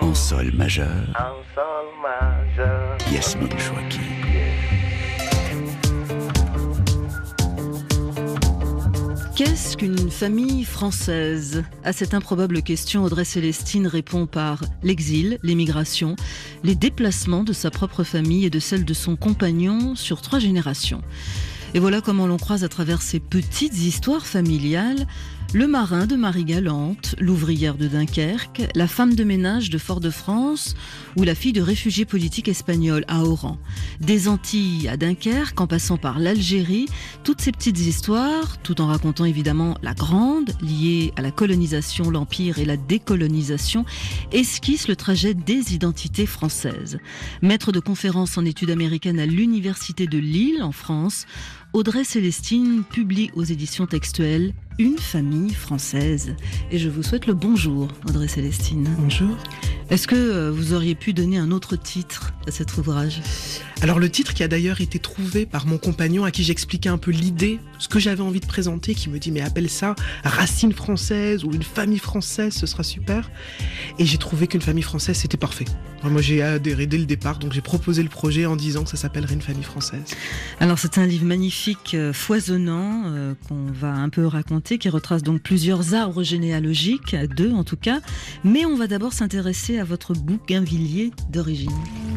En sol majeur, En sol majeur. Yasmine Chouaki. Qu'est-ce qu'une famille française ? À cette improbable question, Audrey Célestine répond par l'exil, l'émigration, les déplacements de sa propre famille et de celle de son compagnon sur 3 générations. Et voilà comment l'on croise à travers ces petites histoires familiales le marin de Marie-Galante, l'ouvrière de Dunkerque, la femme de ménage de Fort-de-France ou la fille de réfugiés politiques espagnols à Oran. Des Antilles à Dunkerque, en passant par l'Algérie, toutes ces petites histoires, tout en racontant évidemment la grande, liée à la colonisation, l'empire et la décolonisation, esquissent le trajet des identités françaises. Maître de conférences en études américaines à l'Université de Lille, en France, Audrey Célestine publie aux éditions textuelles Une famille française. Et je vous souhaite le bonjour, Audrey Célestine. Bonjour. Est-ce que vous auriez pu donner un autre titre à cet ouvrage ? Alors le titre qui a d'ailleurs été trouvé par mon compagnon à qui j'expliquais un peu l'idée, ce que j'avais envie de présenter, qui me dit mais appelle ça Racine française ou Une famille française, ce sera super. Et j'ai trouvé qu'Une famille française c'était parfait. Moi j'ai adhéré dès le départ, donc j'ai proposé le projet en disant que ça s'appellerait Une famille française. Alors c'est un livre magnifique, foisonnant, qu'on va un peu raconter, qui retrace donc plusieurs arbres généalogiques, 2 en tout cas, mais on va d'abord s'intéresser à votre bougainvillier d'origine.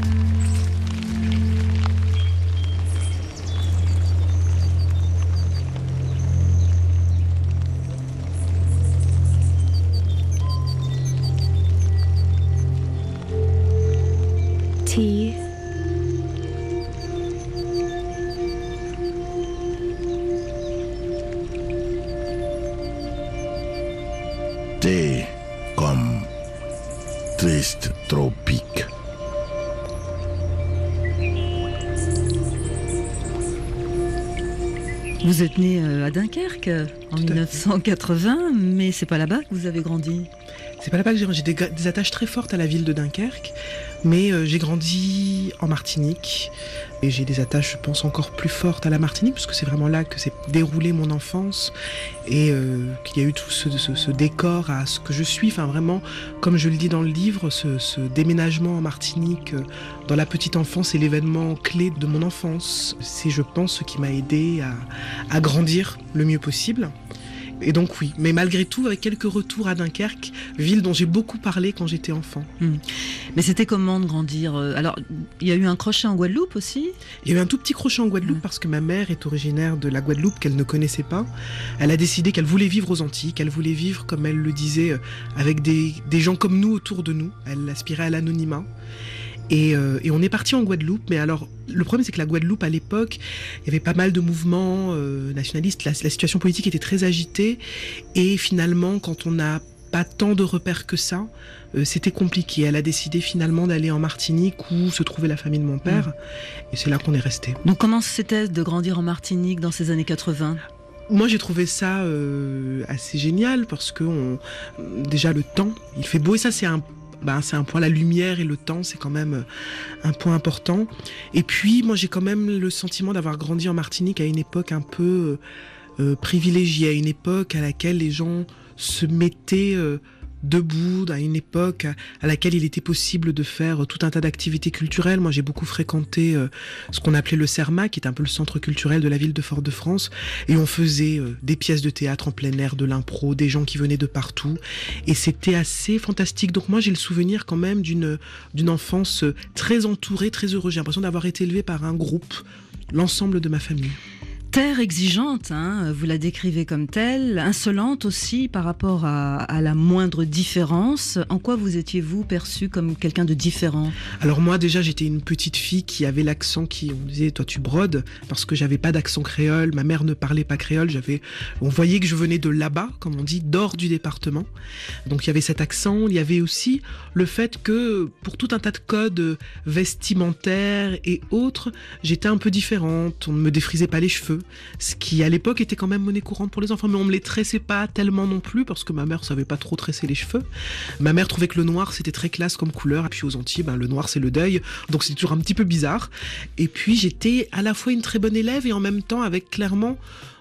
Tea. Thé comme triste tropique. Vous êtes né à Dunkerque en 1980, mais c'est pas là-bas que vous avez grandi. C'est pas là-bas que j'ai des attaches très fortes à la ville de Dunkerque, mais j'ai grandi en Martinique et j'ai des attaches, je pense, encore plus fortes à la Martinique parce que c'est vraiment là que s'est déroulée mon enfance et qu'il y a eu tout ce décor à ce que je suis. Enfin, vraiment, comme je le dis dans le livre, ce déménagement en Martinique dans la petite enfance est l'événement clé de mon enfance. C'est, je pense, ce qui m'a aidé à grandir le mieux possible. Et donc oui, mais malgré tout, avec quelques retours à Dunkerque, ville dont j'ai beaucoup parlé quand j'étais enfant. Mais c'était comment de grandir ? Alors, il y a eu un crochet en Guadeloupe aussi ? Il y a eu un tout petit crochet en Guadeloupe parce que ma mère est originaire de la Guadeloupe qu'elle ne connaissait pas. Elle a décidé qu'elle voulait vivre aux Antilles, qu'elle voulait vivre, comme elle le disait, avec des gens comme nous autour de nous. Elle aspirait à l'anonymat. Et on est parti en Guadeloupe, mais alors le problème c'est que la Guadeloupe à l'époque, il y avait pas mal de mouvements nationalistes, la situation politique était très agitée et finalement quand on n'a pas tant de repères que ça, c'était compliqué. Elle a décidé finalement d'aller en Martinique où se trouvait la famille de mon père et c'est là qu'on est resté. Donc comment c'était de grandir en Martinique dans ces années 80 ? Moi j'ai trouvé ça assez génial parce que déjà le temps, il fait beau et ça c'est un point, la lumière et le temps, c'est quand même un point important. Et puis, moi, j'ai quand même le sentiment d'avoir grandi en Martinique à une époque un peu privilégiée, à une époque à laquelle les gens se mettaient debout, à une époque à laquelle il était possible de faire tout un tas d'activités culturelles. Moi, j'ai beaucoup fréquenté ce qu'on appelait le CERMA, qui est un peu le centre culturel de la ville de Fort-de-France, et on faisait des pièces de théâtre en plein air, de l'impro, des gens qui venaient de partout, et c'était assez fantastique. Donc moi, j'ai le souvenir quand même d'une enfance très entourée, très heureuse. J'ai l'impression d'avoir été élevée par un groupe, l'ensemble de ma famille. Terre exigeante, vous la décrivez comme telle, insolente aussi par rapport à la moindre différence. En quoi vous étiez-vous perçu comme quelqu'un de différent ? Alors moi déjà j'étais une petite fille qui avait l'accent on disait toi tu brodes parce que j'avais pas d'accent créole, ma mère ne parlait pas créole, on voyait que je venais de là-bas, comme on dit, d'hors du département. Donc il y avait cet accent, il y avait aussi le fait que pour tout un tas de codes vestimentaires et autres, j'étais un peu différente, on ne me défrisait pas les cheveux. Ce qui à l'époque était quand même monnaie courante pour les enfants, mais on me les tressait pas tellement non plus parce que ma mère savait pas trop tresser les cheveux. Ma mère trouvait que le noir c'était très classe comme couleur, et puis aux Antilles le noir c'est le deuil, donc c'est toujours un petit peu bizarre. Et puis j'étais à la fois une très bonne élève et en même temps avec clairement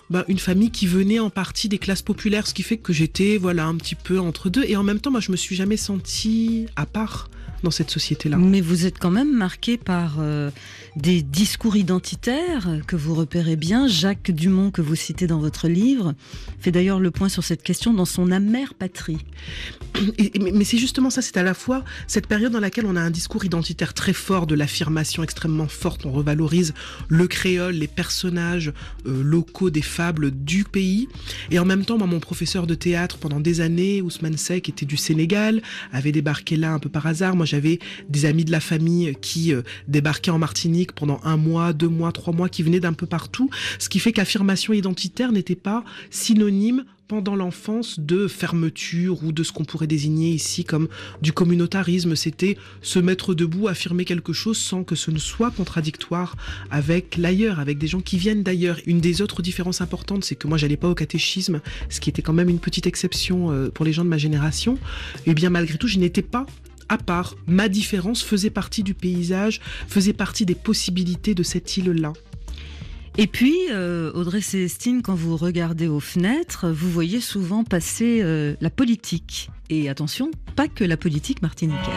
une famille qui venait en partie des classes populaires, ce qui fait que j'étais un petit peu entre deux. Et en même temps, moi, je me suis jamais sentie à part dans cette société-là. Mais vous êtes quand même marqué par des discours identitaires que vous repérez bien. Jacques Dumont, que vous citez dans votre livre, fait d'ailleurs le point sur cette question dans son Amère patrie. Mais c'est justement ça, c'est à la fois cette période dans laquelle on a un discours identitaire très fort, de l'affirmation extrêmement forte, on revalorise le créole, les personnages locaux des fables du pays, et en même temps, moi, mon professeur de théâtre pendant des années, Ousmane Seck, était du Sénégal, avait débarqué là un peu par hasard. Moi, j'avais des amis de la famille qui débarquaient en Martinique pendant 1 mois, 2 mois, 3 mois, qui venaient d'un peu partout, ce qui fait qu'affirmation identitaire n'était pas synonyme pendant l'enfance de fermeture ou de ce qu'on pourrait désigner ici comme du communautarisme. C'était se mettre debout, affirmer quelque chose sans que ce ne soit contradictoire avec l'ailleurs, avec des gens qui viennent d'ailleurs. Une des autres différences importantes, c'est que moi, j'allais pas au catéchisme, ce qui était quand même une petite exception pour les gens de ma génération. Et bien, malgré tout, je n'étais pas à part. Ma différence faisait partie du paysage, faisait partie des possibilités de cette île-là. Et puis, Audrey Célestine, quand vous regardez aux fenêtres, vous voyez souvent passer la politique. Et attention, pas que la politique martiniquaise.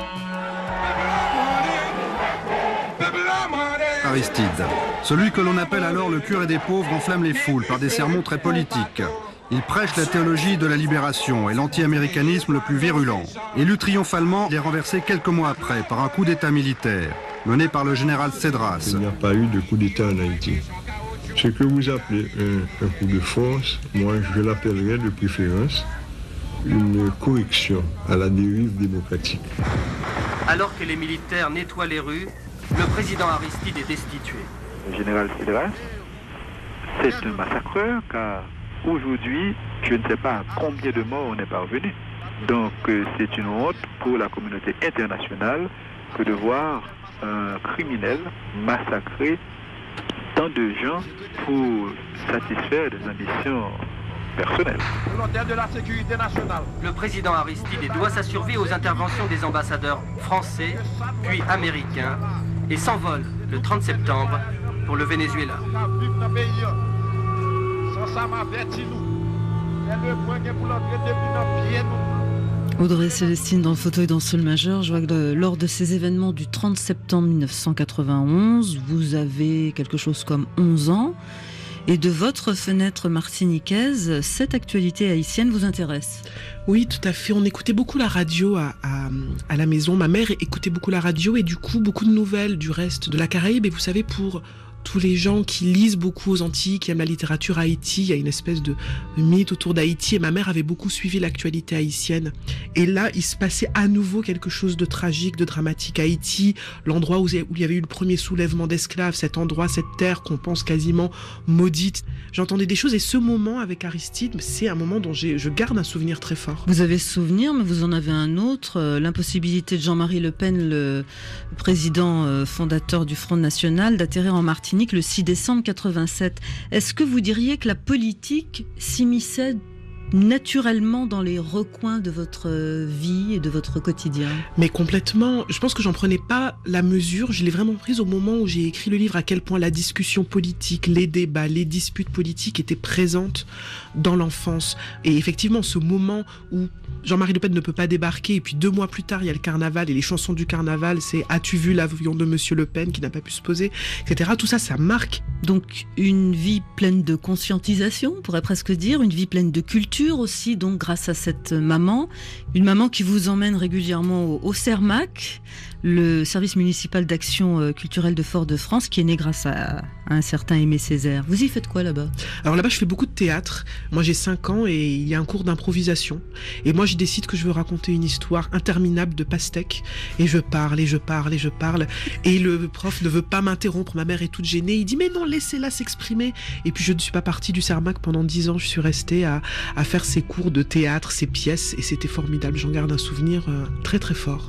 Aristide, celui que l'on appelle alors le curé des pauvres, enflamme les foules par des sermons très politiques. Il prêche la théologie de la libération et l'anti-américanisme le plus virulent. Élu triomphalement, il est renversé quelques mois après par un coup d'état militaire mené par le général Cédras. Il n'y a pas eu de coup d'état en Haïti. Ce que vous appelez un coup de force, moi je l'appellerais de préférence une correction à la dérive démocratique. Alors que les militaires nettoient les rues, le président Aristide est destitué. Le général Cédras, c'est un massacreur car aujourd'hui, je ne sais pas à combien de morts on est parvenu. Donc c'est une honte pour la communauté internationale que de voir un criminel massacrer tant de gens pour satisfaire des ambitions personnelles. De la sécurité nationale. Le président Aristide doit sa survie aux interventions des ambassadeurs français, puis américains, et s'envole le 30 septembre pour le Venezuela. Audrey Célestine, dans le fauteuil dans Sol majeur, je vois que lors de ces événements du 30 septembre 1991, vous avez quelque chose comme 11 ans, et de votre fenêtre martiniquaise, cette actualité haïtienne vous intéresse? Oui, tout à fait. On écoutait beaucoup la radio à la maison. Ma mère écoutait beaucoup la radio et du coup, beaucoup de nouvelles du reste de la Caraïbe. Et vous savez, pour tous les gens qui lisent beaucoup aux Antilles, qui aiment la littérature Haïti, il y a une espèce de mythe autour d'Haïti et ma mère avait beaucoup suivi l'actualité haïtienne. Et là, il se passait à nouveau quelque chose de tragique, de dramatique. Haïti, l'endroit où il y avait eu le premier soulèvement d'esclaves, cet endroit, cette terre qu'on pense quasiment maudite. J'entendais des choses et ce moment avec Aristide, c'est un moment dont je garde un souvenir très fort. Vous avez ce souvenir, mais vous en avez un autre, l'impossibilité de Jean-Marie Le Pen, le président fondateur du Front National, d'atterrir en Martinique le 6 décembre 87. Est-ce que vous diriez que la politique s'immisçait naturellement dans les recoins de votre vie et de votre quotidien? Mais complètement. Je pense que j'en prenais pas la mesure. Je l'ai vraiment prise au moment où j'ai écrit le livre, à quel point la discussion politique, les débats, les disputes politiques étaient présentes dans l'enfance. Et effectivement, ce moment où Jean-Marie Le Pen ne peut pas débarquer et puis 2 mois plus tard, il y a le carnaval et les chansons du carnaval, c'est « As-tu vu l'avion de Monsieur Le Pen qui n'a pas pu se poser ?» etc. Tout ça, ça marque. Donc une vie pleine de conscientisation, on pourrait presque dire, une vie pleine de culture aussi, donc grâce à cette maman, une maman qui vous emmène régulièrement au CERMAC, le service municipal d'action culturelle de Fort-de-France, qui est né grâce à un certain Aimé Césaire. Vous y faites quoi là-bas? Alors là-bas, je fais beaucoup de théâtre. Moi, j'ai 5 ans et il y a un cours d'improvisation. Et moi, je décide que je veux raconter une histoire interminable de pastèque. Et je parle, et je parle, et je parle. Et le prof ne veut pas m'interrompre. Ma mère est toute gênée. Il dit, mais non, laissez-la s'exprimer. Et puis, je ne suis pas partie du CERMAC pendant 10 ans. Je suis restée à faire ces cours de théâtre, ces pièces. Et c'était formidable. J'en garde un souvenir très, très fort.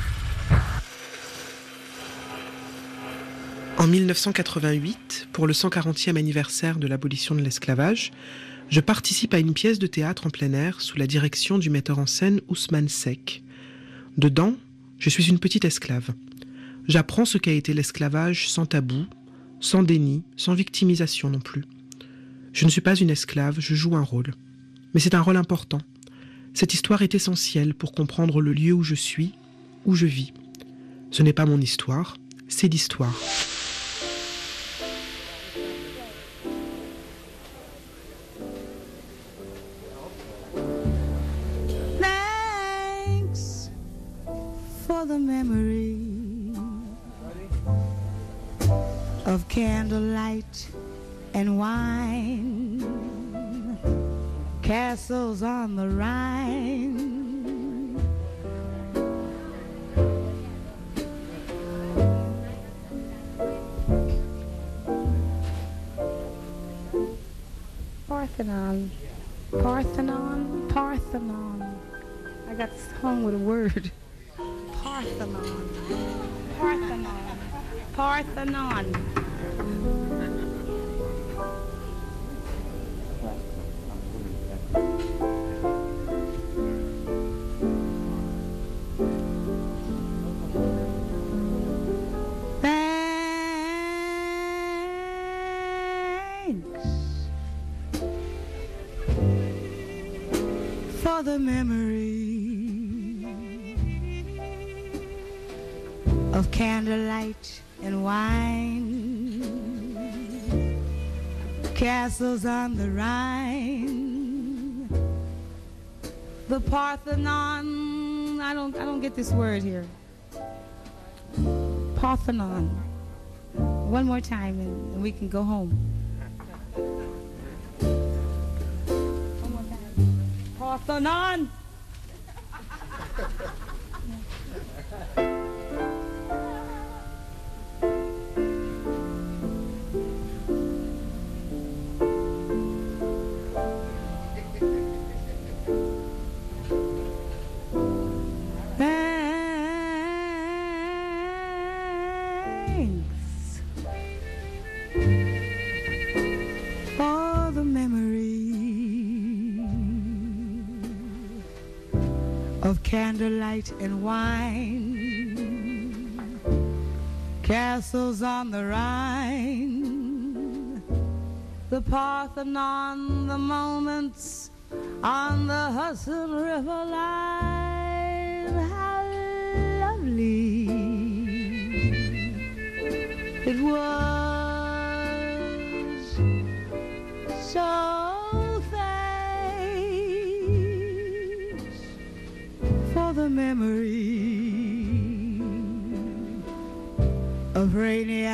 En 1988, pour le 140e anniversaire de l'abolition de l'esclavage, je participe à une pièce de théâtre en plein air sous la direction du metteur en scène Ousmane Seck. Dedans, je suis une petite esclave. J'apprends ce qu'a été l'esclavage sans tabou, sans déni, sans victimisation non plus. Je ne suis pas une esclave, je joue un rôle. Mais c'est un rôle important. Cette histoire est essentielle pour comprendre le lieu où je suis, où je vis. Ce n'est pas mon histoire, c'est l'histoire. Thanks for the memory of candlelight and wine, castles on the Rhine. Parthenon, Parthenon, Parthenon. I got hung with a word. Parthenon, Parthenon, Parthenon. For the memory of candlelight and wine, castles on the Rhine, the Parthenon. I don't get this word here. Parthenon. One more time and we can go home. Parthenon. Thanks for the memory of candlelight and wine, castles on the Rhine, the Parthenon, the moments on the Hudson River line. How lovely it was, so thanks for the memory of rainy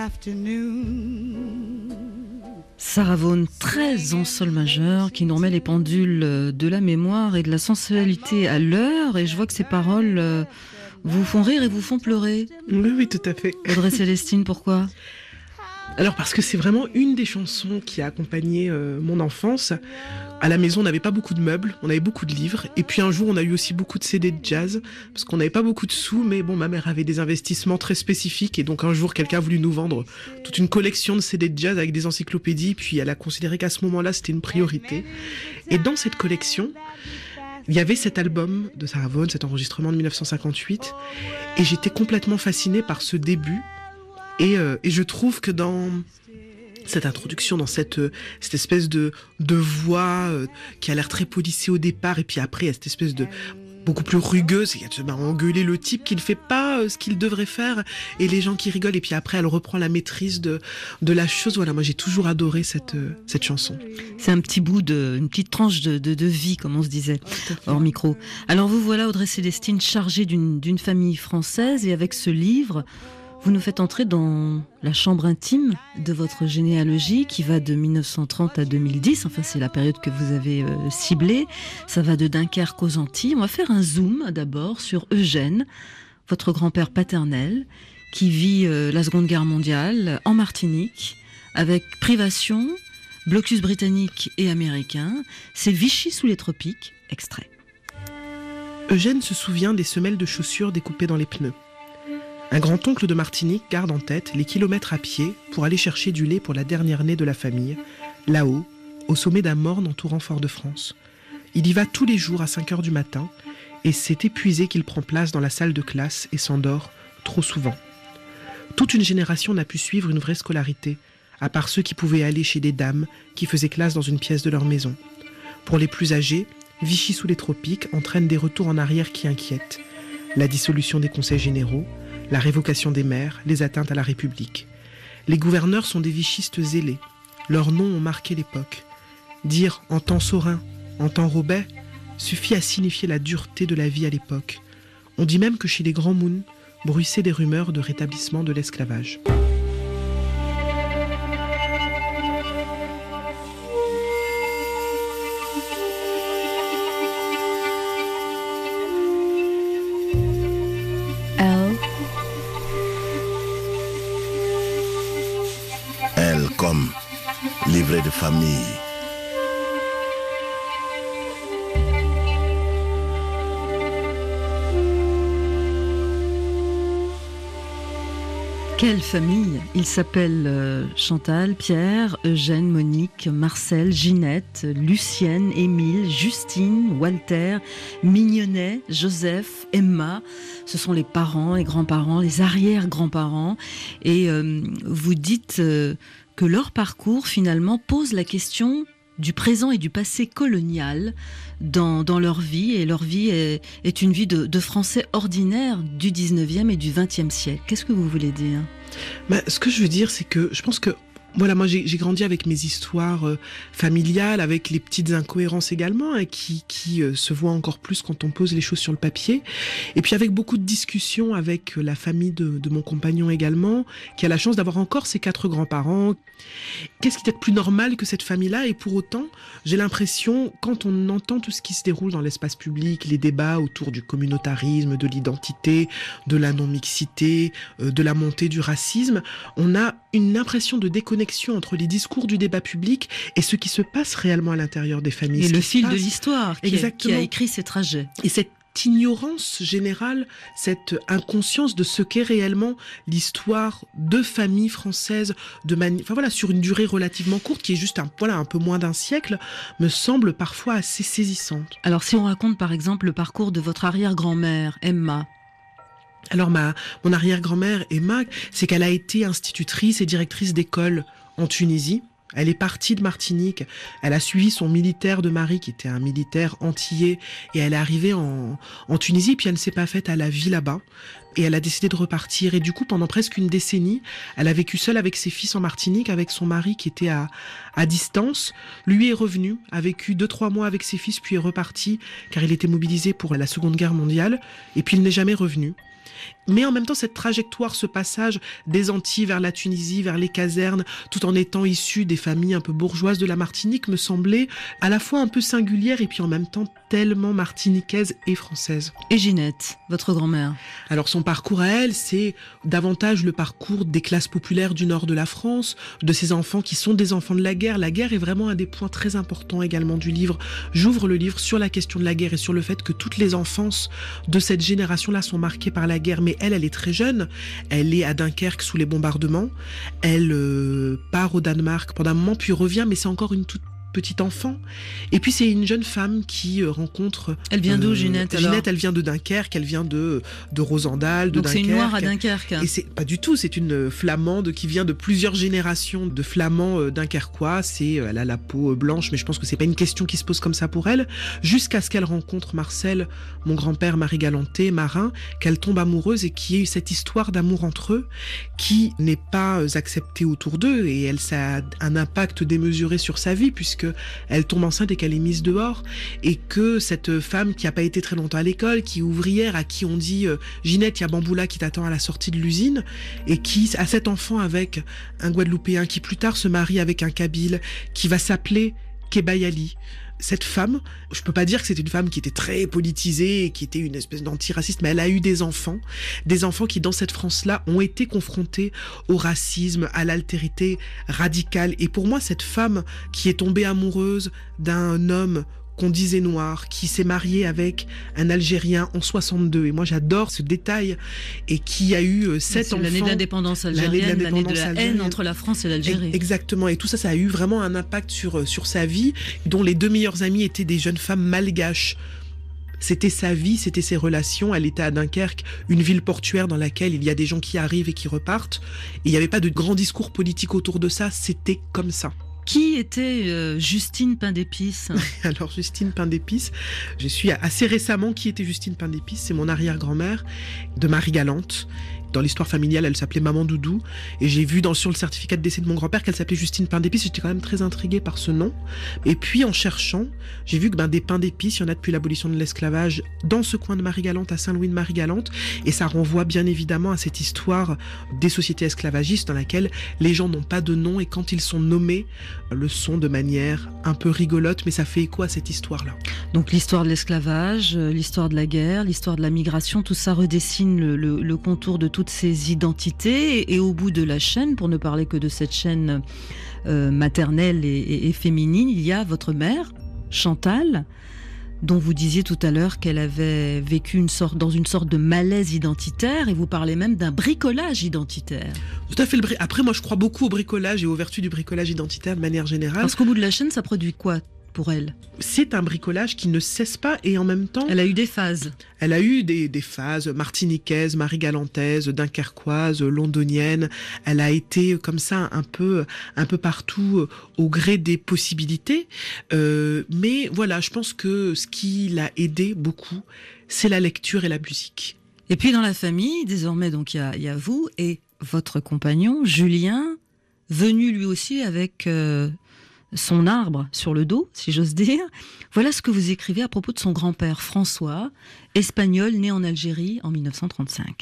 afternoon. Sarah Vaughan, 13 en sol majeur, qui nous remet les pendules de la mémoire et de la sensualité à l'heure. Et je vois que ces paroles vous font rire et vous font pleurer. Oui, tout à fait. Audrey Célestine, pourquoi ? Alors parce que c'est vraiment une des chansons qui a accompagné mon enfance. À la maison, on n'avait pas beaucoup de meubles, on avait beaucoup de livres. Et puis un jour, on a eu aussi beaucoup de CD de jazz, parce qu'on n'avait pas beaucoup de sous, mais bon, ma mère avait des investissements très spécifiques. Et donc un jour, quelqu'un a voulu nous vendre toute une collection de CD de jazz avec des encyclopédies. Puis elle a considéré qu'à ce moment-là, c'était une priorité. Et dans cette collection, il y avait cet album de Sarah Vaughan, cet enregistrement de 1958. Et j'étais complètement fascinée par ce début. Et je trouve que dans cette introduction, dans cette espèce de voix qui a l'air très policée au départ, et puis après, il y a cette espèce de beaucoup plus rugueuse, il y a de engueuler le type qui ne fait pas ce qu'il devrait faire, et les gens qui rigolent, et puis après, elle reprend la maîtrise de la chose. Voilà, moi j'ai toujours adoré cette chanson. C'est un petit bout une petite tranche de vie, comme on se disait, hors micro. Alors vous voilà, Audrey Célestine, chargée d'une famille française, et avec ce livre, vous nous faites entrer dans la chambre intime de votre généalogie qui va de 1930 à 2010. Enfin, c'est la période que vous avez ciblée. Ça va de Dunkerque aux Antilles. On va faire un zoom d'abord sur Eugène, votre grand-père paternel, qui vit la Seconde Guerre mondiale en Martinique, avec privation, blocus britannique et américain. C'est Vichy sous les tropiques. Extrait. Eugène se souvient des semelles de chaussures découpées dans les pneus. Un grand-oncle de Martinique garde en tête les kilomètres à pied pour aller chercher du lait pour la dernière née de la famille, là-haut, au sommet d'un morne entourant Fort-de-France. Il y va tous les jours à 5h du matin, et c'est épuisé qu'il prend place dans la salle de classe et s'endort trop souvent. Toute une génération n'a pu suivre une vraie scolarité, à part ceux qui pouvaient aller chez des dames qui faisaient classe dans une pièce de leur maison. Pour les plus âgés, Vichy sous les tropiques entraîne des retours en arrière qui inquiètent. La dissolution des conseils généraux, la révocation des maires, les atteintes à la République. Les gouverneurs sont des vichistes zélés. Leurs noms ont marqué l'époque. Dire « en temps Saurin »,« en temps Robet » suffit à signifier la dureté de la vie à l'époque. On dit même que chez les grands mouns bruissaient des rumeurs de rétablissement de l'esclavage. Elle comme livret de famille. Quelle famille! Ils s'appellent Chantal, Pierre, Eugène, Monique, Marcel, Ginette, Lucienne, Émile, Justine, Walter, Mignonnet, Joseph, Emma. Ce sont les parents et grands-parents, les arrière-grands-parents. Et vous dites que leur parcours, finalement, pose la question du présent et du passé colonial dans leur vie. Et leur vie est une vie de Français ordinaires du 19e et du 20e siècle. Qu'est-ce que vous voulez dire ? Ce que je veux dire, c'est que je pense que voilà, moi j'ai grandi avec mes histoires familiales, avec les petites incohérences également, hein, qui se voient encore plus quand on pose les choses sur le papier. Et puis avec beaucoup de discussions avec la famille de mon compagnon également, qui a la chance d'avoir encore ses 4 grands-parents. Qu'est-ce qui est peut-être plus normal que cette famille-là? Et pour autant, j'ai l'impression, quand on entend tout ce qui se déroule dans l'espace public, les débats autour du communautarisme, de l'identité, de la non-mixité, de la montée du racisme, on a une impression de déconnexion entre les discours du débat public et ce qui se passe réellement à l'intérieur des familles. Et le fil de l'histoire qui a écrit ces trajets. Et cette ignorance générale, cette inconscience de ce qu'est réellement l'histoire de familles françaises sur une durée relativement courte, qui est juste un peu moins d'un siècle, me semble parfois assez saisissante. Alors si on raconte par exemple le parcours de votre arrière-grand-mère, Emma. Alors mon arrière-grand-mère, Emma, c'est qu'elle a été institutrice et directrice d'école en Tunisie. Elle est partie de Martinique, elle a suivi son militaire de mari qui était un militaire antillais et elle est arrivée en Tunisie, puis elle ne s'est pas faite à la vie là-bas et elle a décidé de repartir et du coup pendant presque une décennie, elle a vécu seule avec ses fils en Martinique avec son mari qui était à distance. Lui est revenu, a vécu 2-3 mois avec ses fils puis est reparti car il était mobilisé pour la Seconde Guerre mondiale et puis il n'est jamais revenu. Mais en même temps, cette trajectoire, ce passage des Antilles vers la Tunisie, vers les casernes, tout en étant issu des familles un peu bourgeoises de la Martinique, me semblait à la fois un peu singulière et puis en même temps tellement martiniquaise et française. Et Ginette, votre grand-mère? Alors son parcours à elle, c'est davantage le parcours des classes populaires du nord de la France, de ces enfants qui sont des enfants de la guerre. La guerre est vraiment un des points très importants également du livre. J'ouvre le livre sur la question de la guerre et sur le fait que toutes les enfances de cette génération-là sont marquées par la guerre. Mais elle est très jeune, elle est à Dunkerque sous les bombardements, elle part au Danemark pendant un moment puis revient, mais c'est encore une toute petite enfant. Et puis c'est une jeune femme qui rencontre... Elle vient d'où, Ginette, alors? Ginette, elle vient de Dunkerque, elle vient de Rosendal, de Donc Dunkerque. c'est une Noire à Dunkerque. Et c'est pas du tout, c'est une Flamande qui vient de plusieurs générations de Flamands dunkerquois. Elle a la peau blanche, mais je pense que c'est pas une question qui se pose comme ça pour elle. Jusqu'à ce qu'elle rencontre Marcel, mon grand-père Marie-Galanté, marin, qu'elle tombe amoureuse et qui ait eu cette histoire d'amour entre eux qui n'est pas acceptée autour d'eux. Et ça a un impact démesuré sur sa vie puisque elle tombe enceinte et qu'elle est mise dehors, et que cette femme qui a pas été très longtemps à l'école, qui est ouvrière, à qui on dit Ginette, il y a Bamboula qui t'attend à la sortie de l'usine, et qui a cet enfant avec un Guadeloupéen qui plus tard se marie avec un Kabyle qui va s'appeler Kebayali. Cette femme, je peux pas dire que c'était une femme qui était très politisée et qui était une espèce d'antiraciste, mais elle a eu des enfants qui dans cette France-là ont été confrontés au racisme, à l'altérité radicale. Et pour moi, cette femme qui est tombée amoureuse d'un homme qu'on disait noir, qui s'est marié avec un Algérien en 62, et moi j'adore ce détail, et qui a eu 7 enfants. L'année de l'indépendance algérienne, l'année de la haine entre la France et l'Algérie. Exactement, et tout ça, ça a eu vraiment un impact sur sa vie, dont les 2 meilleures amies étaient des jeunes femmes malgaches. C'était sa vie, c'était ses relations. Elle était à Dunkerque, une ville portuaire dans laquelle il y a des gens qui arrivent et qui repartent. Et il n'y avait pas de grand discours politique autour de ça, c'était comme ça. Qui était Justine Pain d'Épice ? Alors Justine Pain d'Épice, j'ai su assez récemment qui était Justine Pain d'Épice. C'est mon arrière-grand-mère de Marie-Galante. Dans l'histoire familiale, elle s'appelait Maman Doudou. Et j'ai vu sur le certificat de décès de mon grand-père qu'elle s'appelait Justine Pain d'Épice. J'étais quand même très intriguée par ce nom. Et puis en cherchant, j'ai vu que des pains d'épices, il y en a depuis l'abolition de l'esclavage dans ce coin de Marie-Galante, à Saint-Louis de Marie-Galante. Et ça renvoie bien évidemment à cette histoire des sociétés esclavagistes dans laquelle les gens n'ont pas de nom et quand ils sont nommés, le sont de manière un peu rigolote, mais ça fait écho à cette histoire-là. Donc l'histoire de l'esclavage, l'histoire de la guerre, l'histoire de la migration, tout ça redessine le contour de toutes ces identités. Et au bout de la chaîne, pour ne parler que de cette chaîne maternelle et féminine, il y a votre mère, Chantal, dont vous disiez tout à l'heure qu'elle avait vécu dans une sorte de malaise identitaire, et vous parlez même d'un bricolage identitaire. Tout à fait. Après, moi, je crois beaucoup au bricolage et aux vertus du bricolage identitaire de manière générale. Parce qu'au bout de la chaîne, ça produit quoi pour elle ? C'est un bricolage qui ne cesse pas et en même temps... Elle a eu des phases. Elle a eu des phases martiniquaises, marie-galantaises, dunkerquoises, londoniennes. Elle a été comme ça un peu partout au gré des possibilités. Mais voilà, je pense que ce qui l'a aidée beaucoup, c'est la lecture et la musique. Et puis dans la famille, désormais, donc il y a vous et votre compagnon, Julien, venu lui aussi avec... son arbre sur le dos, si j'ose dire. Voilà ce que vous écrivez à propos de son grand-père François, espagnol né en Algérie en 1935.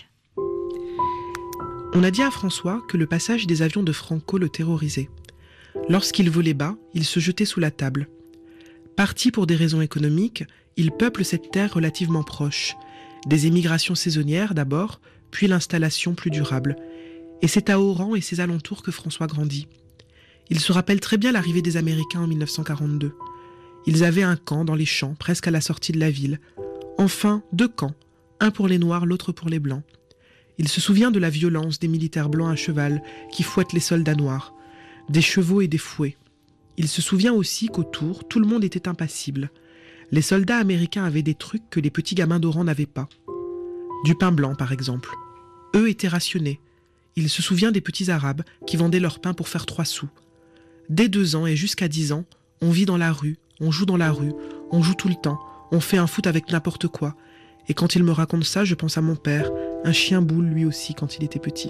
On a dit à François que le passage des avions de Franco le terrorisait. Lorsqu'il volait bas, il se jetait sous la table. Parti pour des raisons économiques, il peuple cette terre relativement proche. Des émigrations saisonnières d'abord, puis l'installation plus durable. Et c'est à Oran et ses alentours que François grandit. Il se rappelle très bien l'arrivée des Américains en 1942. Ils avaient un camp dans les champs, presque à la sortie de la ville. Enfin, 2 camps, un pour les Noirs, l'autre pour les Blancs. Il se souvient de la violence des militaires blancs à cheval qui fouettent les soldats noirs, des chevaux et des fouets. Il se souvient aussi qu'autour, tout le monde était impassible. Les soldats américains avaient des trucs que les petits gamins d'Oran n'avaient pas. Du pain blanc, par exemple. Eux étaient rationnés. Il se souvient des petits Arabes qui vendaient leur pain pour faire 3 sous. Dès 2 ans et jusqu'à 10 ans, on vit dans la rue, on joue dans la rue, on joue tout le temps, on fait un foot avec n'importe quoi. Et quand il me raconte ça, je pense à mon père, un chien boule lui aussi quand il était petit.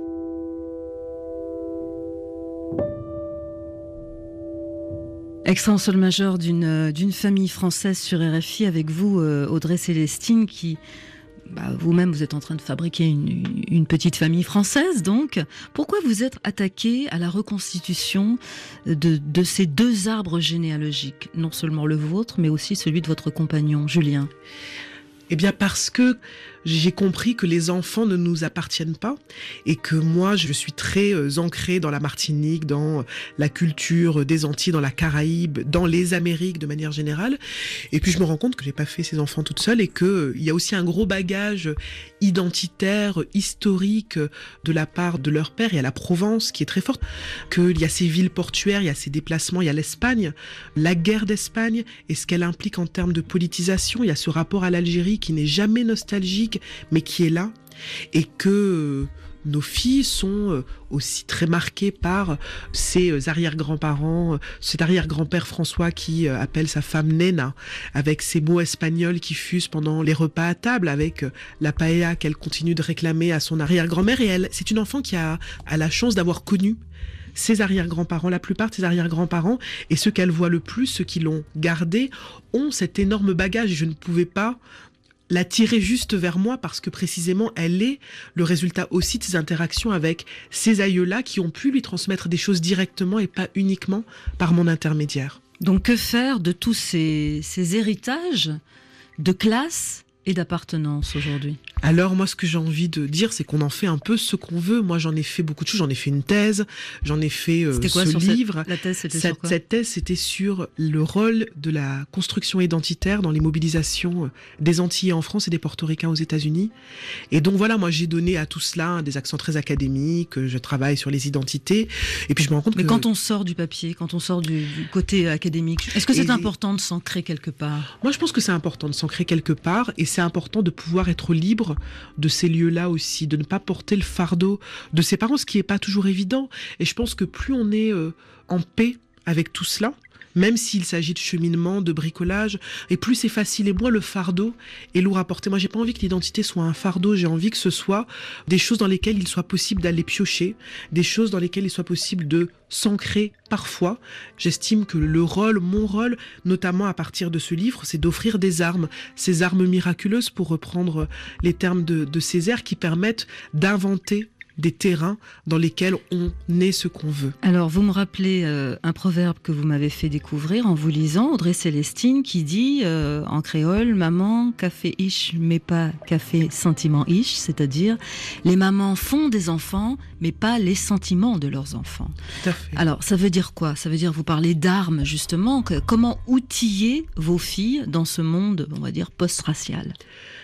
Extrait en sol majeur d'une famille française sur RFI avec vous, Audrey Célestine, qui... vous-même, vous êtes en train de fabriquer une petite famille française, donc. Pourquoi vous êtes attaqué à la reconstitution de ces 2 arbres généalogiques ? Non seulement le vôtre, mais aussi celui de votre compagnon, Julien. Eh bien parce que j'ai compris que les enfants ne nous appartiennent pas et que moi je suis très ancrée dans la Martinique, dans la culture des Antilles, dans la Caraïbe, dans les Amériques de manière générale. Et puis je me rends compte que j'ai pas fait ces enfants toute seule et que il y a aussi un gros bagage identitaire, historique de la part de leur père. Il y a la Provence qui est très forte, qu'il y a ces villes portuaires, il y a ces déplacements, il y a l'Espagne, la guerre d'Espagne et ce qu'elle implique en termes de politisation. Il y a ce rapport à l'Algérie qui n'est jamais nostalgique mais qui est là, et que nos filles sont aussi très marquées par ces arrière-grands-parents, cet arrière-grand-père François qui appelle sa femme Nena, avec ces mots espagnols qui fusent pendant les repas à table, avec la paella qu'elle continue de réclamer à son arrière-grand-mère. Et c'est une enfant qui a la chance d'avoir connu ses arrière-grands-parents, la plupart de ses arrière-grands-parents, et ceux qu'elle voit le plus, ceux qui l'ont gardé, ont cet énorme bagage. Et je ne pouvais pas la tirer juste vers moi parce que précisément elle est le résultat aussi de ses interactions avec ces aïeux-là qui ont pu lui transmettre des choses directement et pas uniquement par mon intermédiaire. Donc que faire de tous ces héritages de classe et d'appartenance aujourd'hui ? Alors moi, ce que j'ai envie de dire, c'est qu'on en fait un peu ce qu'on veut. Moi, j'en ai fait beaucoup de choses. J'en ai fait une thèse, j'en ai fait ce livre. La thèse, c'était sur quoi ? Cette thèse, c'était sur le rôle de la construction identitaire dans les mobilisations des Antillais en France et des Portoricains aux États-Unis. Et donc voilà, moi, j'ai donné à tout cela des accents très académiques. Je travaille sur les identités. Et puis je me rends compte Mais quand on sort du papier, quand on sort du côté académique, est-ce que c'est important de s'ancrer quelque part ? Moi, je pense que c'est important de s'ancrer quelque part, et c'est important de pouvoir être libre de ces lieux-là aussi, de ne pas porter le fardeau de ses parents, ce qui n'est pas toujours évident. Et je pense que plus on est en paix avec tout cela, même s'il s'agit de cheminement, de bricolage, et plus c'est facile, et moins le fardeau est lourd à porter. Moi, j'ai pas envie que l'identité soit un fardeau, j'ai envie que ce soit des choses dans lesquelles il soit possible d'aller piocher, des choses dans lesquelles il soit possible de s'ancrer parfois. J'estime que mon rôle, notamment à partir de ce livre, c'est d'offrir des armes, ces armes miraculeuses, pour reprendre les termes de Césaire, qui permettent d'inventer des terrains dans lesquels on est ce qu'on veut. Alors, vous me rappelez un proverbe que vous m'avez fait découvrir en vous lisant, Audrey Célestine, qui dit en créole, maman, café ish, mais pas café sentiment ish, c'est-à-dire les mamans font des enfants, mais pas les sentiments de leurs enfants. Tout à fait. Alors, ça veut dire quoi ? Ça veut dire, vous parlez d'armes, justement, comment outiller vos filles dans ce monde, on va dire, post-racial ?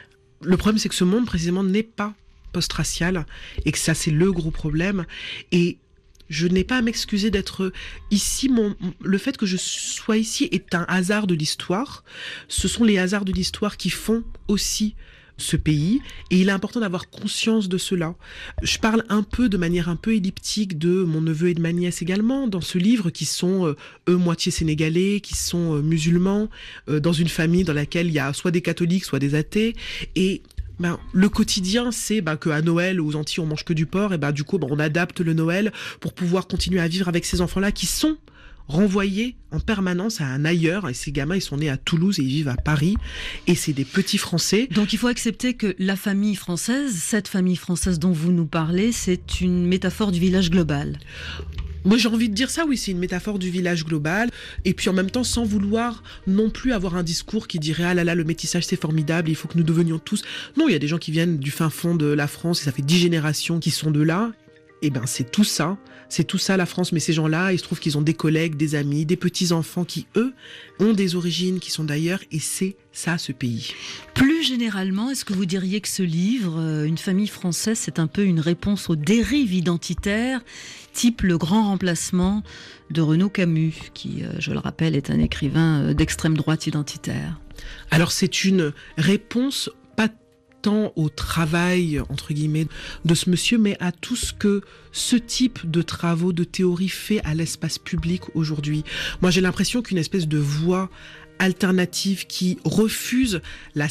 Le problème, c'est que ce monde, précisément, n'est pas post-racial, et que ça, c'est le gros problème. Et je n'ai pas à m'excuser d'être ici. Le fait que je sois ici est un hasard de l'histoire. Ce sont les hasards de l'histoire qui font aussi ce pays, et il est important d'avoir conscience de cela. Je parle de manière un peu elliptique de mon neveu et de ma nièce également, dans ce livre, qui sont eux moitié sénégalais, qui sont musulmans, dans une famille dans laquelle il y a soit des catholiques, soit des athées, et le quotidien, c'est qu'à Noël, aux Antilles, on mange que du porc, et du coup, on adapte le Noël pour pouvoir continuer à vivre avec ces enfants-là qui sont renvoyés en permanence à un ailleurs. Et ces gamins, ils sont nés à Toulouse et ils vivent à Paris. Et c'est des petits Français. Donc il faut accepter que la famille française, cette famille française dont vous nous parlez, c'est une métaphore du village global. Moi, j'ai envie de dire ça, oui, c'est une métaphore du village global, et puis en même temps, sans vouloir non plus avoir un discours qui dirait « Ah là là, le métissage, c'est formidable, il faut que nous devenions tous... » Non, il y a des gens qui viennent du fin fond de la France, et ça fait 10 générations qu'ils sont de là. Et c'est tout ça la France, mais ces gens-là, il se trouve qu'ils ont des collègues, des amis, des petits-enfants qui, eux, ont des origines qui sont d'ailleurs, et c'est ça, ce pays. Plus généralement, est-ce que vous diriez que ce livre, Une famille française, c'est un peu une réponse aux dérives identitaires, type Le Grand Remplacement de Renaud Camus, qui, je le rappelle, est un écrivain d'extrême droite identitaire? Alors c'est une réponse pas tant au travail, entre guillemets, de ce monsieur, mais à tout ce que ce type de travaux, de théorie fait à l'espace public aujourd'hui. Moi, j'ai l'impression qu'une espèce de voie alternative qui refuse le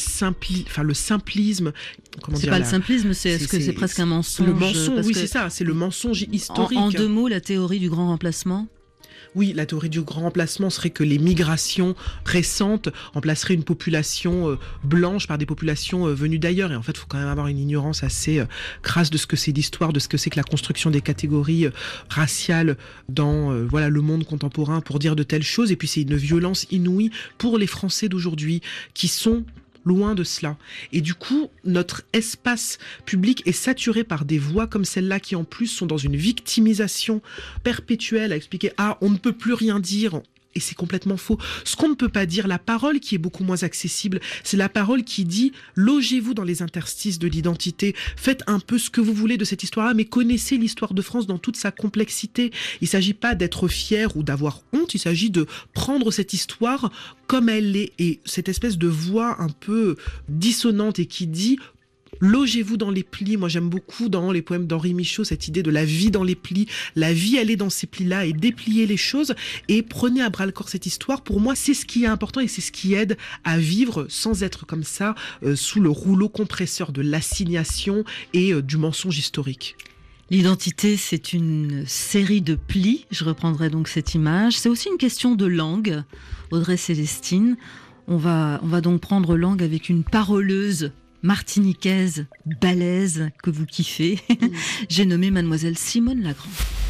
simplisme. C'est pas le simplisme, est-ce que c'est presque un mensonge? Le mensonge, oui, c'est ça, c'est le mensonge historique. En 2 mots, la théorie du grand remplacement? Oui, la théorie du grand remplacement serait que les migrations récentes remplaceraient une population blanche par des populations venues d'ailleurs. Et en fait, il faut quand même avoir une ignorance assez crasse de ce que c'est l'histoire, de ce que c'est que la construction des catégories raciales dans le monde contemporain pour dire de telles choses. Et puis c'est une violence inouïe pour les Français d'aujourd'hui qui sont loin de cela. Et du coup, notre espace public est saturé par des voix comme celle-là qui en plus sont dans une victimisation perpétuelle à expliquer « Ah, on ne peut plus rien dire ». Et c'est complètement faux. Ce qu'on ne peut pas dire, la parole qui est beaucoup moins accessible, c'est la parole qui dit « Logez-vous dans les interstices de l'identité, faites un peu ce que vous voulez de cette histoire-là, mais connaissez l'histoire de France dans toute sa complexité. » Il ne s'agit pas d'être fier ou d'avoir honte, il s'agit de prendre cette histoire comme elle est. Et cette espèce de voix un peu dissonante et qui dit « Logez-vous dans les plis ». Moi, j'aime beaucoup dans les poèmes d'Henri Michaud cette idée de la vie dans les plis. La vie, elle est dans ces plis-là et déplier les choses et prenez à bras-le-corps cette histoire. Pour moi, c'est ce qui est important et c'est ce qui aide à vivre sans être comme ça sous le rouleau compresseur de l'assignation et du mensonge historique. L'identité, c'est une série de plis. Je reprendrai donc cette image. C'est aussi une question de langue, Audrey Célestine. On va donc prendre langue avec une paroleuse martiniquaise, balèze, que vous kiffez. J'ai nommé mademoiselle Simone Lagrand.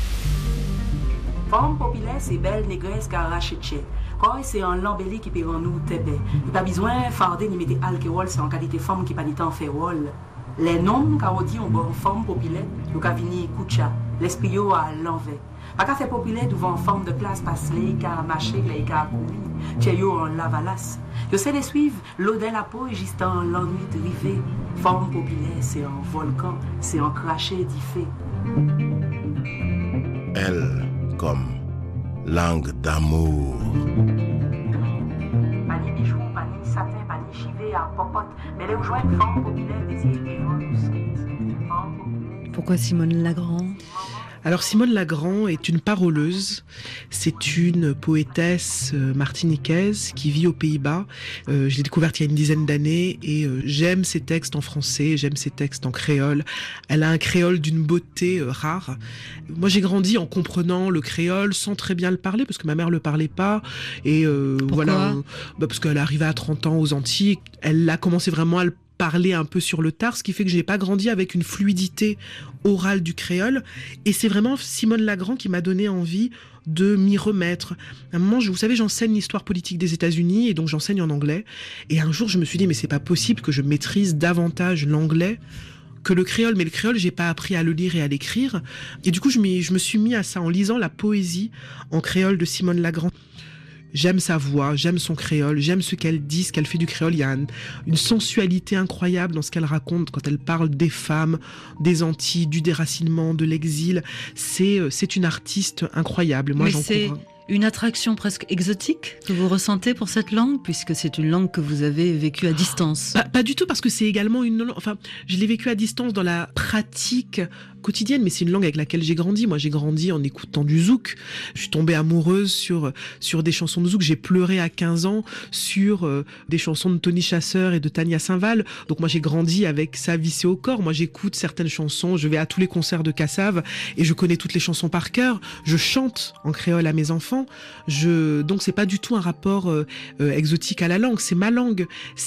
Femme populaire, c'est belle négresse qui arrache tchè. Quand c'est un lambelli qui peut en nous tébé. Il pas besoin de farder ni mettre alcool, c'est en qualité femme qui pas ni temps fait rôle. Les noms, quand on dit on bon forme populaire, nous avons venu Koucha, l'esprit à l'envers. Pas qu'à faire populaire devant une forme de classe, parce que les cas marché, les cas courir, tu es en lavalas. Je sais les suivre, l'eau de la peau est juste en l'ennui de river. Forme populaire, c'est un volcan, c'est un craché d'ifé. Elle comme langue d'amour. Pani bijou, pani satin, pani chivé à popote, mais les jouets une forme populaire désirée. Pourquoi Simone Lagrand ? Alors Simone Lagrand est une paroleuse, c'est une poétesse martiniquaise qui vit aux Pays-Bas. Je l'ai découverte il y a une dizaine d'années et j'aime ses textes en français, j'aime ses textes en créole. Elle a un créole d'une beauté rare. Moi j'ai grandi en comprenant le créole sans très bien le parler parce que ma mère le parlait pas. Et voilà, parce qu'elle est arrivée à 30 ans aux Antilles, elle a commencé vraiment à le parler un peu sur le tard, ce qui fait que j'ai pas grandi avec une fluidité orale du créole. Et c'est vraiment Simone Lagrand qui m'a donné envie de m'y remettre. À un moment, vous savez, j'enseigne l'histoire politique des États-Unis et donc j'enseigne en anglais. Et un jour, je me suis dit, mais c'est pas possible que je maîtrise davantage l'anglais que le créole. Mais le créole, j'ai pas appris à le lire et à l'écrire. Et du coup, je me suis mis à ça en lisant la poésie en créole de Simone Lagrand. J'aime sa voix, j'aime son créole, j'aime ce qu'elle dit, ce qu'elle fait du créole. Il y a une sensualité incroyable dans ce qu'elle raconte quand elle parle des femmes, des Antilles, du déracinement, de l'exil. C'est une artiste incroyable. Moi, j'en c'est une attraction presque exotique que vous ressentez pour cette langue, puisque c'est une langue que vous avez vécue à distance. Pas du tout, parce que c'est également une langue... Enfin, je l'ai vécue à distance dans la pratique quotidienne, mais c'est une langue avec laquelle j'ai grandi. Moi, j'ai grandi en écoutant du zouk. Je suis tombée amoureuse sur des chansons de zouk. J'ai pleuré à 15 ans sur des chansons de Tony Chasseur et de Tania Saint-Val. Donc moi, j'ai grandi avec ça vissé au corps. Moi, j'écoute certaines chansons. Je vais à tous les concerts de Kassav et je connais toutes les chansons par cœur. Je chante en créole à mes enfants. Donc c'est pas du tout un rapport exotique à la langue. C'est ma langue,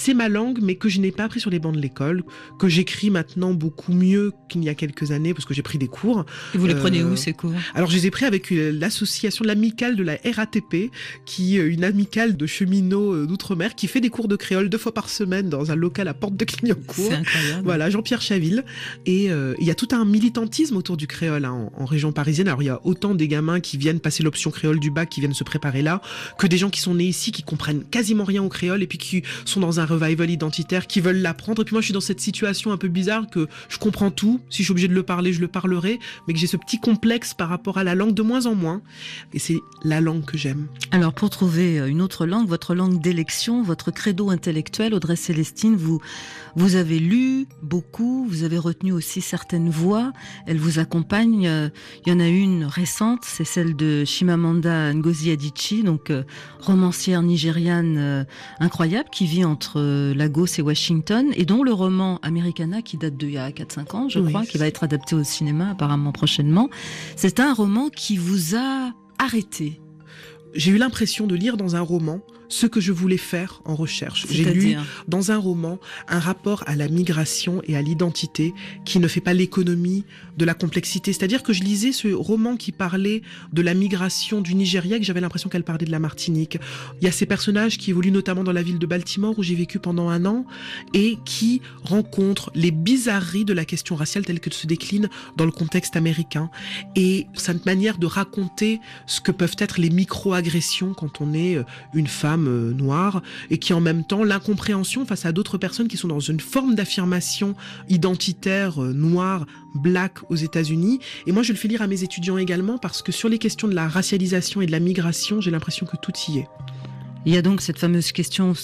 mais que je n'ai pas appris sur les bancs de l'école, que j'écris maintenant beaucoup mieux qu'il y a quelques années parce que j'ai pris des cours. Et vous les prenez où ces cours ? Alors je les ai pris avec l'association, l'amicale de la RATP, qui est une amicale de cheminots d'outre-mer qui fait des cours de créole 2 fois par semaine dans un local à Porte de Clignancourt. C'est incroyable. Voilà, Jean-Pierre Chaville. Et il y a tout un militantisme autour du créole en région parisienne. Alors il y a autant des gamins qui viennent passer l'option créole du bac, qui viennent se préparer là, que des gens qui sont nés ici, qui comprennent quasiment rien au créole et puis qui sont dans un revival identitaire, qui veulent l'apprendre. Et puis moi je suis dans cette situation un peu bizarre que je comprends tout. Si je suis obligée de le parler, je le parlerai, mais que j'ai ce petit complexe par rapport à la langue de moins en moins. Et c'est la langue que j'aime. Alors pour trouver une autre langue, votre langue d'élection, votre credo intellectuel, Audrey Célestine, vous avez lu beaucoup, vous avez retenu aussi certaines voix, elles vous accompagnent. Il y en a une récente, c'est celle de Chimamanda Ngozi Adichie, donc romancière nigériane incroyable, qui vit entre Lagos et Washington, et dont le roman Americana, qui date d'il y a 4-5 ans, je crois, qui va être adapté au cinéma apparemment prochainement, c'est un roman qui vous a arrêté. J'ai eu l'impression de lire dans un roman ce que je voulais faire en recherche. J'ai lu dans un roman un rapport à la migration et à l'identité qui ne fait pas l'économie de la complexité. C'est-à-dire que je lisais ce roman qui parlait de la migration du Nigeria, que j'avais l'impression qu'elle parlait de la Martinique. Il y a ces personnages qui évoluent notamment dans la ville de Baltimore où j'ai vécu pendant 1 an et qui rencontrent les bizarreries de la question raciale telle qu'elle se décline dans le contexte américain. Et cette manière de raconter ce que peuvent être les micro-agressions quand on est une femme noire et qui en même temps l'incompréhension face à d'autres personnes qui sont dans une forme d'affirmation identitaire noire, black aux États-Unis. Et moi je le fais lire à mes étudiants également parce que sur les questions de la racialisation et de la migration, j'ai l'impression que tout y est. Il y a donc cette fameuse question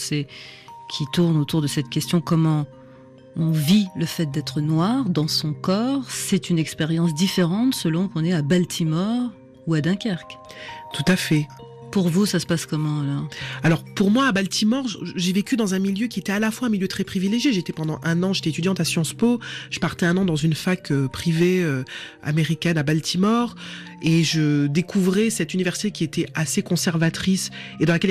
qui tourne autour de cette question: comment on vit le fait d'être noir dans son corps? C'est une expérience différente selon qu'on est à Baltimore ou à Dunkerque. Tout à fait. Pour vous, ça se passe comment alors ? Alors pour moi, à Baltimore, j'ai vécu dans un milieu qui était à la fois un milieu très privilégié. J'étais pendant 1 an, j'étais étudiante à Sciences Po. Je partais 1 an dans une fac privée américaine à Baltimore et je découvrais cette université qui était assez conservatrice et dans laquelle il y avait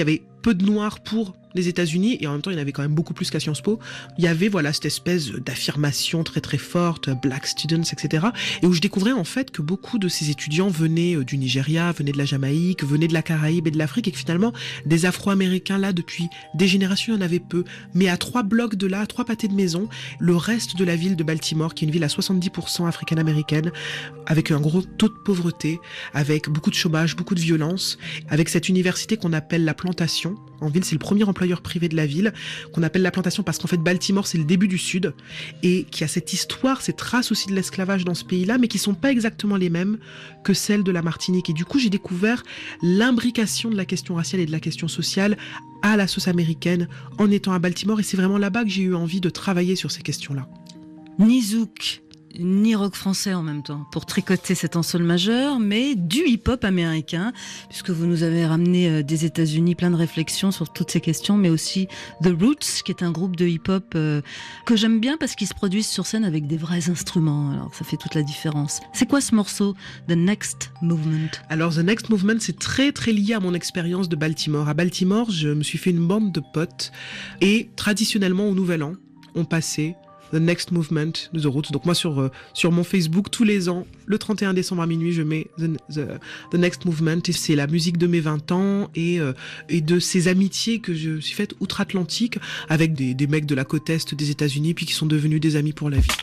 peu de noirs pour les États-Unis, et en même temps il y en avait quand même beaucoup plus qu'à Sciences Po. Il y avait cette espèce d'affirmation très très forte, black students, etc. Et où je découvrais en fait que beaucoup de ces étudiants venaient du Nigeria, venaient de la Jamaïque, venaient de la Caraïbe et de l'Afrique, et que finalement des Afro-Américains là depuis des générations il y en avait peu. Mais à 3 blocs de là, à 3 pâtés de maison, le reste de la ville de Baltimore, qui est une ville à 70% africaine-américaine, avec un gros taux de pauvreté, avec beaucoup de chômage, beaucoup de violence, avec cette université qu'on appelle la Plantation. En ville, c'est le premier employeur privé de la ville, qu'on appelle la Plantation parce qu'en fait Baltimore c'est le début du Sud, et qui a cette histoire, ces traces aussi de l'esclavage dans ce pays-là, mais qui sont pas exactement les mêmes que celles de la Martinique. Et du coup j'ai découvert l'imbrication de la question raciale et de la question sociale à la sauce américaine en étant à Baltimore, et c'est vraiment là-bas que j'ai eu envie de travailler sur ces questions-là. Ni zouk, ni rock français en même temps, pour tricoter cet en sol majeur, mais du hip-hop américain, puisque vous nous avez ramené des États-Unis plein de réflexions sur toutes ces questions, mais aussi The Roots, qui est un groupe de hip-hop que j'aime bien parce qu'ils se produisent sur scène avec des vrais instruments, alors ça fait toute la différence. C'est quoi ce morceau, The Next Movement? Alors The Next Movement, c'est très très lié à mon expérience de Baltimore. À Baltimore, je me suis fait une bande de potes, et traditionnellement au Nouvel An, on passait The Next Movement de The Roots. Donc moi sur mon Facebook, tous les ans, le 31 décembre à minuit, je mets The Next Movement, et c'est la musique de mes 20 ans et de ces amitiés que je suis faites outre-Atlantique avec des mecs de la côte est des États-Unis, puis qui sont devenus des amis pour la vie.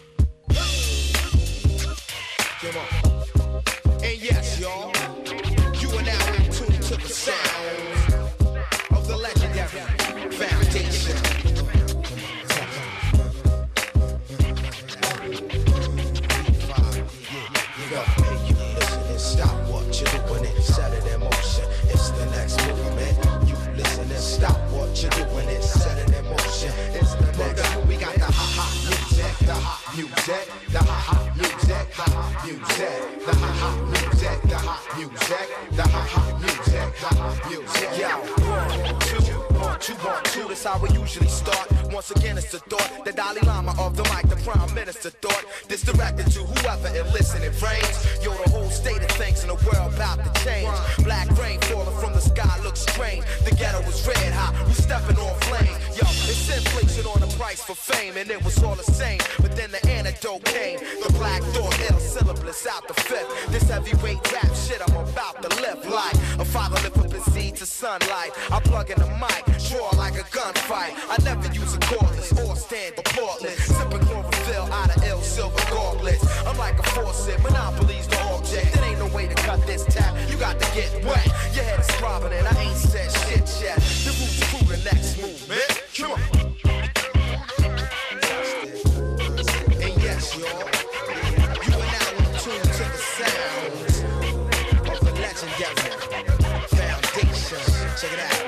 That's how we usually start. Once again, it's the thought. The Dalai Lama of the mic, the Prime Minister thought. This directed to whoever it listening frames. Yo, the whole state of things in the world about to change. Black rain falling from the sky looks strange. The ghetto was red hot, we stepping on flame. Yo, it's inflation on the price for fame, and it was all the same. But then the antidote came. The black thought, ill syllabus out the fifth. This heavyweight rap shit I'm about to live like a father lift up his seed to sunlight. I plug in the mic, draw like a gunfight. I never use a cordless or stand applaudless. Sipping chlorophyll out of ill silver gauntlets. I'm like a faucet, monopolies the object. There ain't no way to cut this tap. You got to get wet. Your head is throbbing and I ain't said shit yet. The roots through the next movement. Come on. And yes, y'all, you are now in tune to the sounds of the legendary Foundation. Check it out.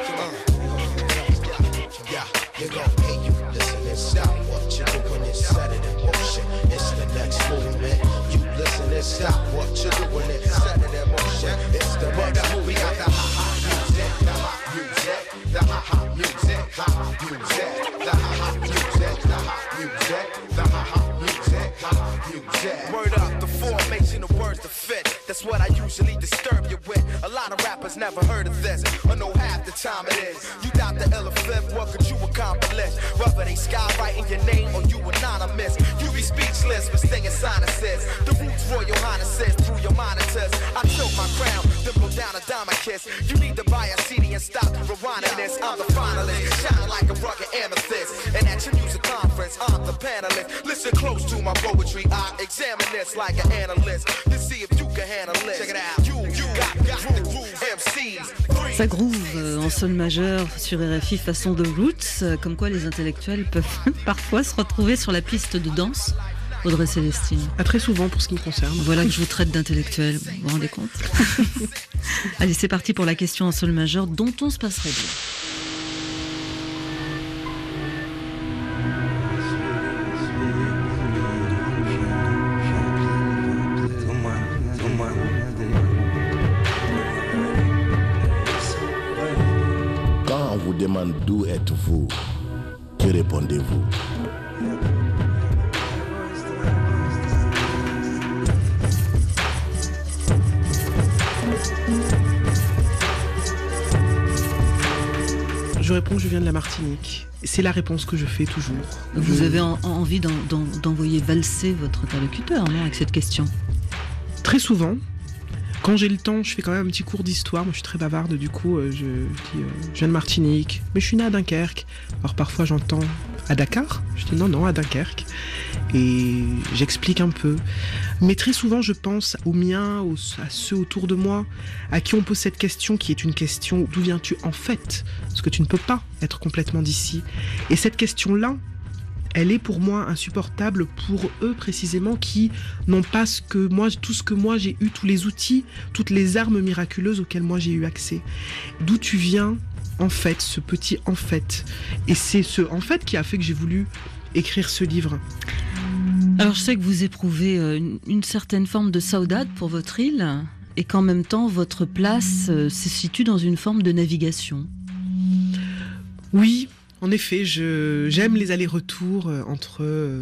You gon' pay you, listen and stop what you're doing and set it in motion. It's the next movement. You listen and stop what you're doing and set it in motion. It's the next movement. We got the ha-ha music, the hot music, the ha-ha music, hot music, the ha-ha music, the hot music, the ha-ha music, hot music. Word up, the formation of words to fit. That's what I usually disturb you with. A lot of rappers never heard of this, or know half the time it is. You doubt the elephant, what could you accomplish? Whether they skywriting your name or you anonymous, you be speechless with stinging sinuses. The roots royal highnesses through your monitors. I tilt my crown, then blow down a diamond kiss. You need to buy a CD and stop rewinding this. I'm the finalist, shining like a rugged amethyst. And at your music conference, I'm the panelist. Listen close to my poetry, I examine this like an analyst to see if you can handle it. Check it out, you got the groove, MCs. Ça groove en sol majeur sur RFI façon The Roots, comme quoi les intellectuels peuvent parfois se retrouver sur la piste de danse. Audrey Célestine. Très souvent pour ce qui me concerne. Voilà que je vous traite d'intellectuel, vous vous rendez compte? Allez, c'est parti pour la question en sol majeur dont on se passerait bien. Quand on vous demande d'où êtes-vous, que répondez-vous? réponds que je viens de la Martinique. C'est la réponse que je fais toujours. Vous avez envie d'envoyer valser votre interlocuteur, non, avec cette question? Très souvent. Quand j'ai le temps, je fais quand même un petit cours d'histoire. Moi, je suis très bavarde, du coup, je dis je viens de Martinique, mais je suis né à Dunkerque. Alors parfois, j'entends à Dakar. Je dis non, à Dunkerque. Et j'explique un peu. Mais très souvent, je pense aux miens, à ceux autour de moi, à qui on pose cette question, qui est une question d'où viens-tu en fait? Parce que tu ne peux pas être complètement d'ici. Et cette question-là, elle est pour moi insupportable pour eux précisément qui n'ont pas tout ce que moi j'ai eu, tous les outils, toutes les armes miraculeuses auxquelles moi j'ai eu accès. D'où tu viens en fait, ce petit en fait. Et c'est ce en fait qui a fait que j'ai voulu écrire ce livre. Alors je sais que vous éprouvez une certaine forme de saudade pour votre île et qu'en même temps votre place se situe dans une forme de navigation. Oui. En effet, j'aime les allers-retours entre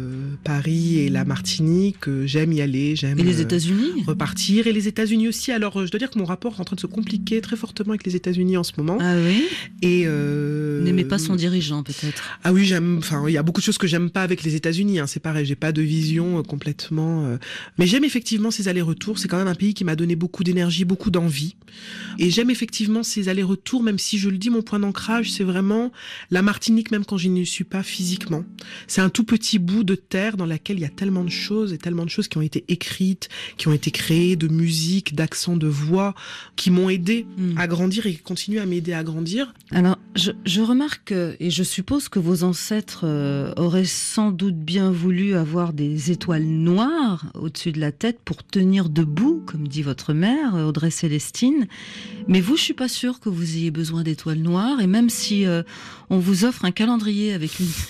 Paris et la Martinique. J'aime y aller, j'aime... Et les États-Unis repartir. Et les États-Unis aussi. Alors, je dois dire que mon rapport est en train de se compliquer très fortement avec les États-Unis en ce moment. Ah oui? Et n'aimez pas son dirigeant, peut-être? Ah oui, il y a beaucoup de choses que j'aime pas avec les États-Unis. C'est pareil, j'ai pas de vision complètement... Mais j'aime effectivement ces allers-retours. C'est quand même un pays qui m'a donné beaucoup d'énergie, beaucoup d'envie. Et j'aime effectivement ces allers-retours, même si je le dis, mon point d'ancrage, c'est vraiment la Martinique, même quand je n'y suis pas physiquement. C'est un tout petit bout de terre dans laquelle il y a tellement de choses et tellement de choses qui ont été écrites, qui ont été créées, de musique, d'accent, de voix, qui m'ont aidé à grandir et qui continuent à m'aider à grandir. Alors, je remarque, et je suppose que vos ancêtres auraient sans doute bien voulu avoir des étoiles noires au-dessus de la tête pour tenir debout, comme dit votre mère, Audrey Célestine. Mais vous, je suis pas sûre que vous ayez besoin d'étoiles noires. Et même si on vous offre un calendrier avec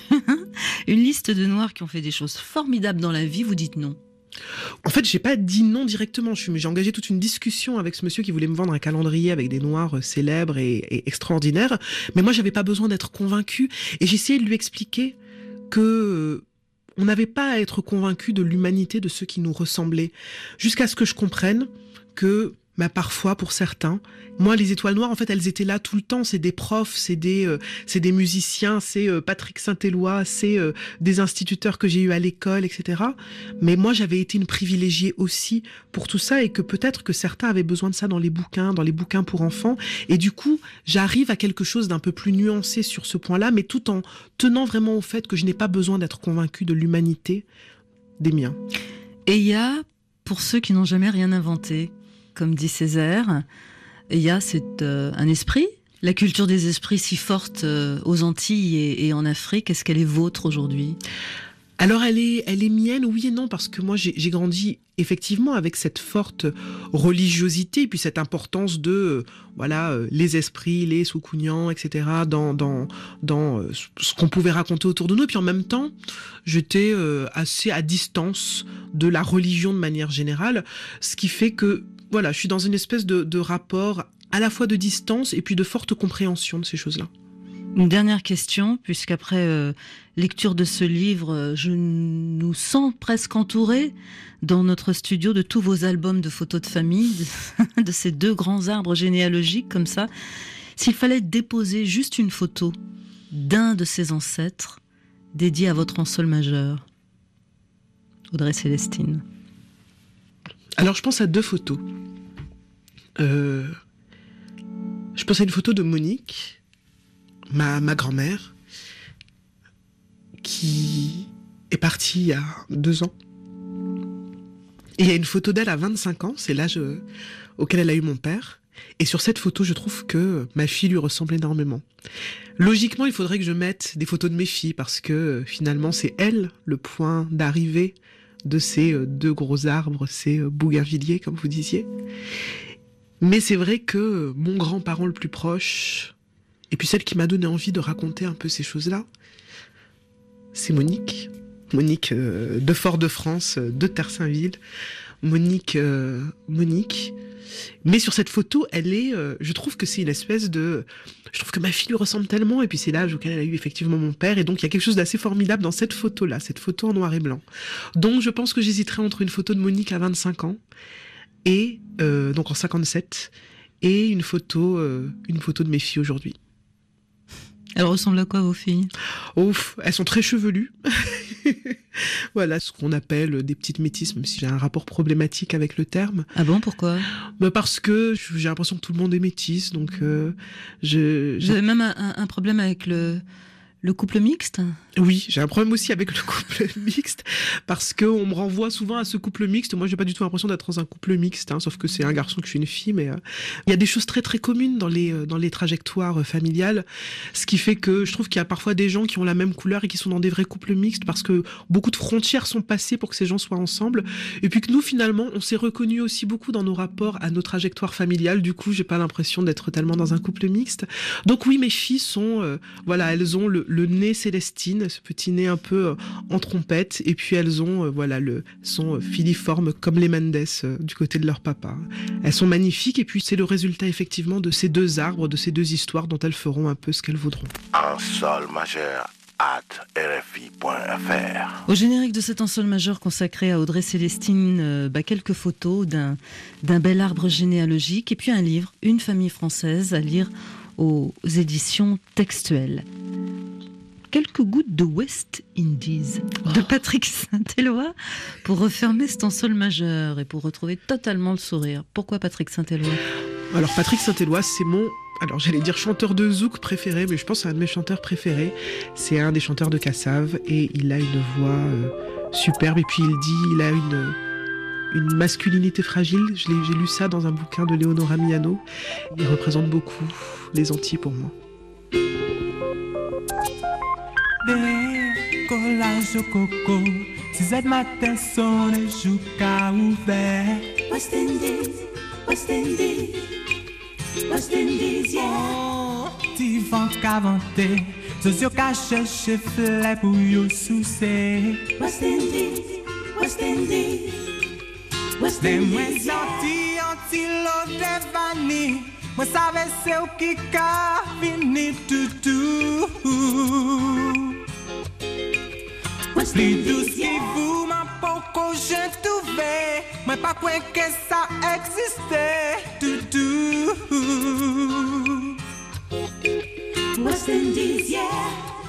une liste de noirs qui ont fait des choses formidables dans la vie, vous dites non. En fait, j'ai pas dit non directement. J'ai engagé toute une discussion avec ce monsieur qui voulait me vendre un calendrier avec des noirs célèbres et extraordinaires. Mais moi, j'avais pas besoin d'être convaincue. Et j'essayais de lui expliquer que on n'avait pas à être convaincu de l'humanité de ceux qui nous ressemblaient. Jusqu'à ce que je comprenne que parfois, pour certains, moi, les étoiles noires, en fait, elles étaient là tout le temps. C'est des profs, c'est des musiciens, c'est Patrick Saint-Éloi, c'est des instituteurs que j'ai eus à l'école, etc. Mais moi, j'avais été une privilégiée aussi pour tout ça et que peut-être que certains avaient besoin de ça dans les bouquins pour enfants. Et du coup, j'arrive à quelque chose d'un peu plus nuancé sur ce point-là, mais tout en tenant vraiment au fait que je n'ai pas besoin d'être convaincue de l'humanité des miens. Et il y a, pour ceux qui n'ont jamais rien inventé, comme dit Césaire, il y a un esprit, la culture des esprits si forte aux Antilles et en Afrique. Est-ce qu'elle est vôtre aujourd'hui? Alors elle est mienne, oui et non, parce que moi j'ai grandi effectivement avec cette forte religiosité et puis cette importance de les esprits, les soukounians, etc. dans ce qu'on pouvait raconter autour de nous. Et puis en même temps, j'étais assez à distance de la religion de manière générale, ce qui fait que je suis dans une espèce de rapport à la fois de distance et puis de forte compréhension de ces choses-là. Une dernière question, puisqu'après lecture de ce livre, je nous sens presque entourée dans notre studio de tous vos albums de photos de famille, de ces deux grands arbres généalogiques comme ça. S'il fallait déposer juste une photo d'un de ses ancêtres dédié à votre en sol majeur, Audrey Célestine. Alors je pense à deux photos. Je pense à une photo de Monique, ma grand-mère, qui est partie il y a 2 ans. Et il y a une photo d'elle à 25 ans, c'est l'âge auquel elle a eu mon père. Et sur cette photo, je trouve que ma fille lui ressemble énormément. Logiquement, il faudrait que je mette des photos de mes filles, parce que finalement, c'est elle le point d'arrivée de ces deux gros arbres, ces bougainvilliers, comme vous disiez. Mais c'est vrai que mon grand-parent le plus proche, et puis celle qui m'a donné envie de raconter un peu ces choses-là, c'est Monique. Monique de Fort-de-France, de Terre-Saint-Ville. Monique. Mais sur cette photo, elle est... je trouve que c'est une espèce de... Je trouve que ma fille lui ressemble tellement, et puis c'est l'âge auquel elle a eu effectivement mon père, et donc il y a quelque chose d'assez formidable dans cette photo-là, cette photo en noir et blanc. Donc je pense que j'hésiterais entre une photo de Monique à 25 ans, et donc en 57, et une photo de mes filles aujourd'hui. Elles ressemblent à quoi, vos filles? Ouf, elles sont très chevelues. Voilà, ce qu'on appelle des petites métisses, même si j'ai un rapport problématique avec le terme. Ah bon, pourquoi? Parce que j'ai l'impression que tout le monde est métisse, donc J'avais même un problème avec le couple mixte? Oui, j'ai un problème aussi avec le couple mixte, parce qu'on me renvoie souvent à ce couple mixte. Moi, j'ai pas du tout l'impression d'être dans un couple mixte, sauf que c'est un garçon que je suis une fille, mais il y a des choses très très communes dans les trajectoires familiales, ce qui fait que je trouve qu'il y a parfois des gens qui ont la même couleur et qui sont dans des vrais couples mixtes, parce que beaucoup de frontières sont passées pour que ces gens soient ensemble, et puis que nous, finalement, on s'est reconnus aussi beaucoup dans nos rapports à nos trajectoires familiales. Du coup, j'ai pas l'impression d'être tellement dans un couple mixte. Donc oui, mes filles sont, elles ont le nez Célestine, ce petit nez un peu en trompette, et puis elles ont sont filiformes comme les Mendes du côté de leur papa. Elles sont magnifiques, et puis c'est le résultat effectivement de ces deux arbres, de ces deux histoires dont elles feront un peu ce qu'elles voudront. En sol majeur @rfi.fr. Au générique de cet en sol majeur consacré à Audrey Célestine, quelques photos d'un bel arbre généalogique, et puis un livre, Une famille française, à lire aux éditions Textuelles. Quelques gouttes de West Indies de Patrick Saint-Éloi pour refermer cet en sol majeur et pour retrouver totalement le sourire. Pourquoi Patrick Saint-Éloi? Alors Patrick Saint-Éloi, c'est j'allais dire chanteur de zouk préféré, mais je pense que c'est un de mes chanteurs préférés. C'est un des chanteurs de Cassave et il a une voix superbe, et puis il a une masculinité fragile. J'ai lu ça dans un bouquin de Léonora Miano. Il représente beaucoup les Antilles pour moi. Collage au coco, 6h matin sont les joues qu'à ouvert. West Indies, West Indies, West Indies, yeah. Ti vent qu'à vanter, socio qu'à chercher fleur pour yo soucer. West Indies, West Indies, West Indies, moi sorti anti-l'eau de vanille. Moi savais c'est où qui qu'a fini tout. Plus douce qui vous m'a pas j'ai trouvé, mais pas quoi que ça existait tout. West Indies, yeah.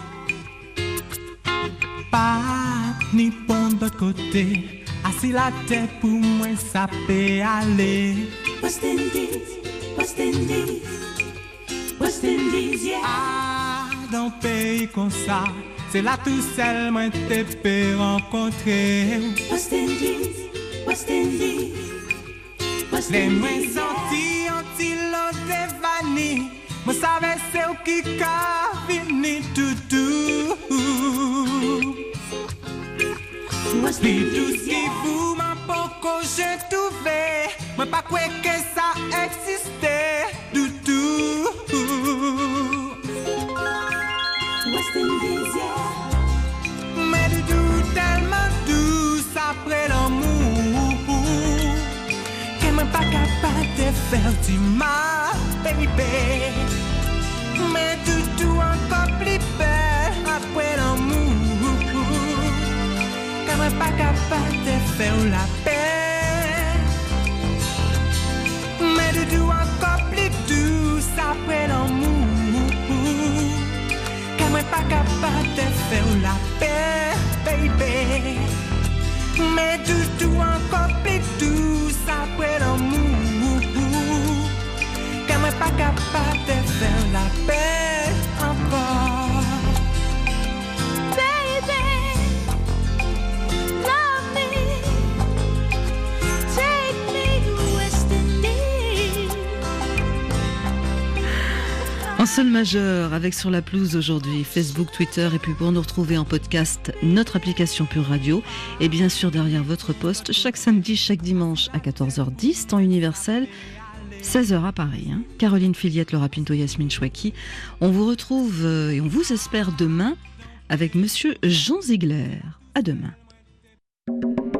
Pas ni bon de côté, assis la tête pour moi ça peut aller. West Indies, West Indies, West Indies, yeah. Ah, dans pays comme ça, c'est là tout seul moi t'ai pu rencontrer. West Indies, West Indies, West Indies. Les moins sentis anti-l'eau de vanille, moi savais c'est où qui qu'a fini tout. West Indies, qui vous m'a pas j'ai trouvé, moi pas quoi que ça existait tout. West Indies, yeah. Mais du tout tellement douce après l'amour, qu'elle m'a pas capable de faire du mal, baby. Mais du tout encore plus belle après l'amour, qu'elle m'a pas capable de faire la paix. Mais du tout encore plus douce après l'amour, qu'elle m'a pas capable de faire la paix, baby. Mais du tout encore plus douce après l'amour, qu'elle m'a pas capable de faire la paix encore. Baby, love me, take me to West Indies. En sol majeur, avec Sur la pelouse aujourd'hui, Facebook, Twitter, et puis pour nous retrouver en podcast, notre application Pure Radio, et bien sûr derrière votre poste, chaque samedi, chaque dimanche à 14h10, temps universel, 16h à Paris. Caroline Filiette, Laura Pinto, Yasmine Chouaki. On vous retrouve et on vous espère demain avec Monsieur Jean Ziegler. À demain.